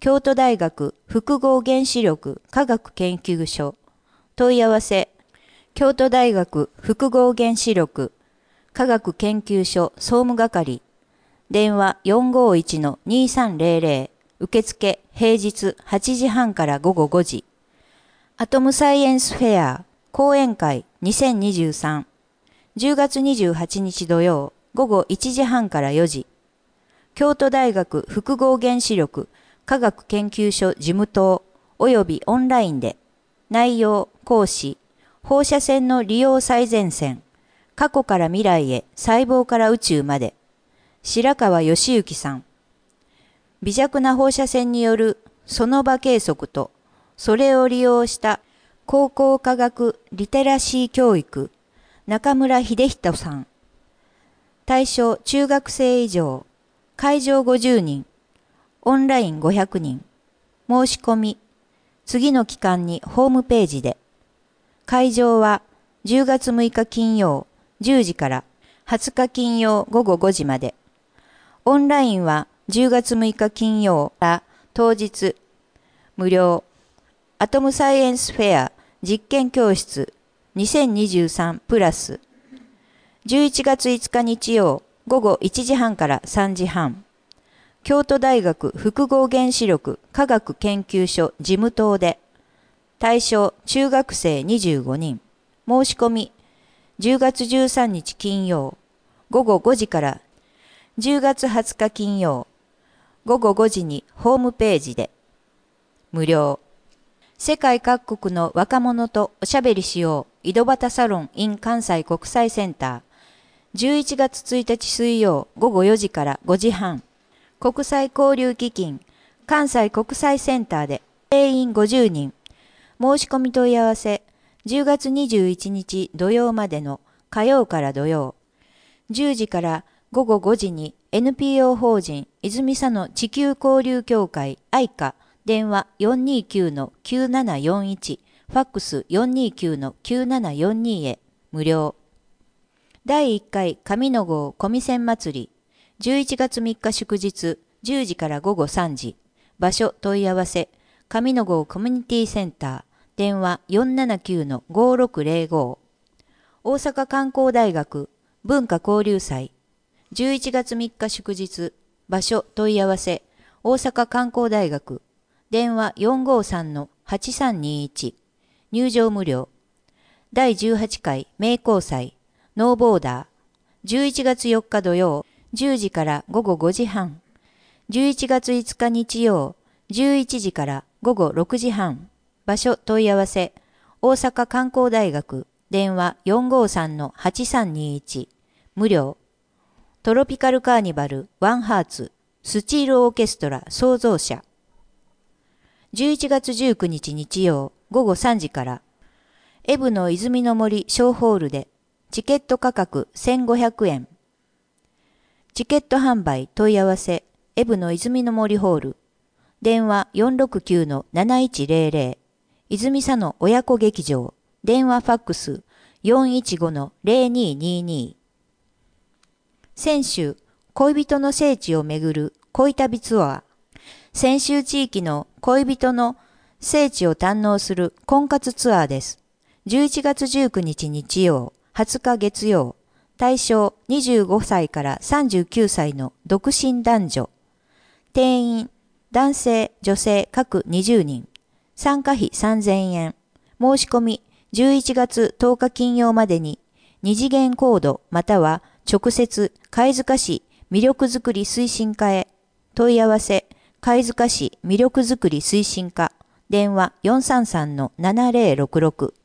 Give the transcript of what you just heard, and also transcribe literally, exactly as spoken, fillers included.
京都大学複合原子力科学研究所。問い合わせ、京都大学複合原子力科学研究所総務係。電話 よんごいちのにさんぜろぜろ。受付平日はちじはんから午後ごじ。アトムサイエンスフェア講演会にせんにじゅうさん。じゅうがつにじゅうはちにち土曜午後いちじはんからよじ。京都大学複合原子力科学研究所事務棟およびオンラインで。内容、講師、放射線の利用最前線、過去から未来へ、細胞から宇宙まで。白川義行さん。微弱な放射線によるその場計測と、それを利用した高校科学リテラシー教育、中村秀人さん。対象中学生以上、会場ごじゅうにん、オンラインごひゃくにん。申し込み、次の期間にホームページで。会場はじゅうがつむいか金曜じゅうじからはつか金曜午後ごじまで。オンラインはじゅうがつむいか金曜から当日無料。アトムサイエンスフェア実験教室にせんにじゅうさんプラス。じゅういちがついつか日曜午後いちじはんからさんじはん。京都大学複合原子力科学研究所事務棟で。対象中学生にじゅうごにん。申し込みじゅうがつじゅうさんにち金曜午後ごじからじゅうがつはつか金曜午後ごじにホームページで。無料。世界各国の若者とおしゃべりしよう井戸端サロン in 関西国際センター。じゅういちがつついたち水曜午後よじからごじはん。国際交流基金関西国際センターで定員ごじゅうにん。申し込み問い合わせじゅうがつにじゅういちにち土曜までの火曜から土曜じゅうじから午後ごじに エヌピーオー 法人泉佐野地球交流協会アイカ電話 よんにきゅうのきゅうななよんいち ファックス よんにきゅうのきゅうななよんに へ無料。だいいっかい上野号小見線祭りじゅういちがつみっか祝日じゅうじから午後さんじ。場所問い合わせ上野号コミュニティセンター電話 よんななきゅうのごろくぜろご。大阪観光大学文化交流祭じゅういちがつみっか祝日場所問い合わせ大阪観光大学電話 よんごさんのはちさんにいち。入場無料。だいじゅうはちかい名工祭ノーボーダーじゅういちがつよっか土曜じゅうじから午後ごじはん。じゅういちがついつか日曜じゅういちじから午後ろくじはん。場所問い合わせ大阪観光大学電話 よんごさんのはちさんにいち。無料。トロピカルカーニバルワンハーツスチールオーケストラ創造者じゅういちがつじゅうくにち日曜午後さんじからエブの泉の森小ホールでチケット価格せんごひゃくえん。チケット販売問い合わせエブの泉の森ホール電話 よんろくきゅうのなないちぜろぜろ。泉佐野親子劇場電話ファックス よんいちごのぜろににに。泉州恋人の聖地をめぐる恋旅ツアー。泉州地域の恋人の聖地を堪能する婚活ツアーです。じゅういちがつじゅうくにち日曜はつか月曜。対象にじゅうごさいからさんじゅうきゅうさいの独身男女。定員男性女性各にじゅうにん。参加費さんぜんえん。申し込みじゅういちがつとおか金曜までに二次元コードまたは直接貝塚市魅力づくり推進課へ。問い合わせ貝塚市魅力づくり推進課電話 よんさんさんのななぜろろくろく。